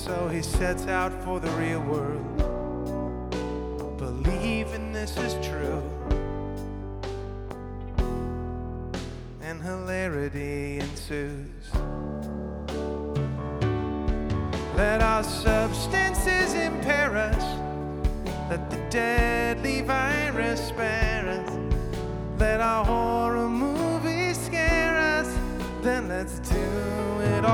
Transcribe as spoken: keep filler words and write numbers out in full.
So he sets out for the real world, believing this is true, and hilarity ensues. Let our substances impair us, let the deadly virus spread.